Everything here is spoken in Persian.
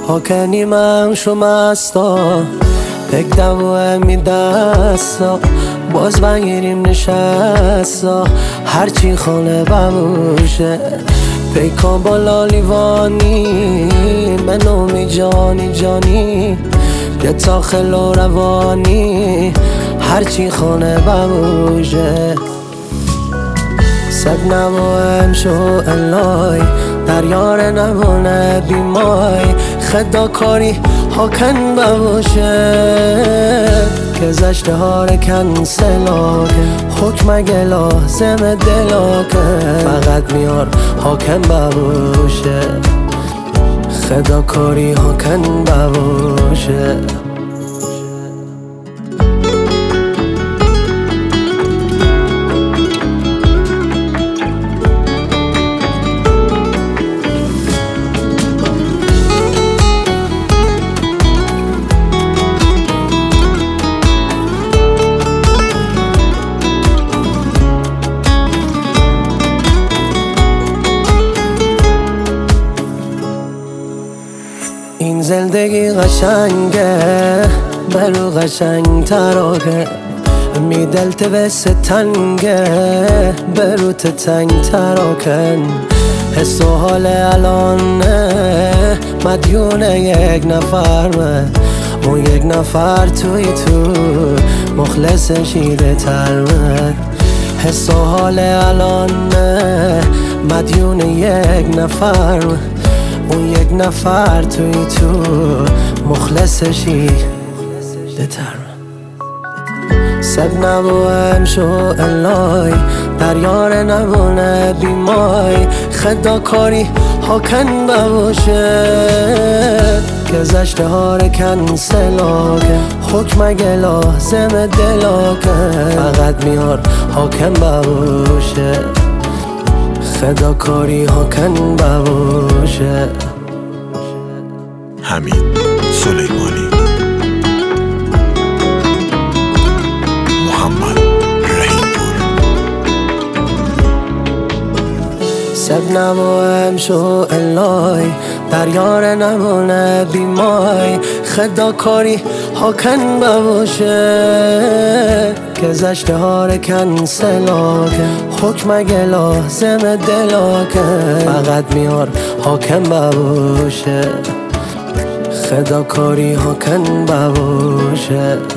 هاکنی من شمستا بگدم و همی دستا باز بگیریم نشستا هرچی خانه بموشه پیکان بالا لیوانی منو جانی جانی یه تاخل و روانی هرچی خانه بموشه سب نمایم شو الای در یار نمونه بیمای خدا کاری هاکن بباشه که زشته ها رکن سلاکه حکم گلازم دلاکه فقط میار هاکن بباشه خدا کاری هاکن بباشه این زندگی قشنگه برو قشنگ تراکه می دلت به ستنگه برو تنگ تراکن حس و حال الانه مدیون یک نفرمه اون یک نفر توی تو مخلص شیده ترمه حس و حال الانه مدیون یک نفرمه اون یک نفر توی تو مخلصشی بترم سب نبوهم شو الای در یار نبونه بیمای خدا کاری هاکن بباشه که زشته ها رکن سلاکه حکم گلازم دلاکه فقط میار هاکن بباشه خدا کاری هاکن بباشه. حمید سلیمانی، محمد رحیم‌پور. سب نباهم شو الای در یار نمونه بیمای خدا کاری هاکن بباشه که زشته ها رکن سلاکه حکم گلازم دلاکه فقط میار هاکن بباشه خدا کاری هاکن بباشه.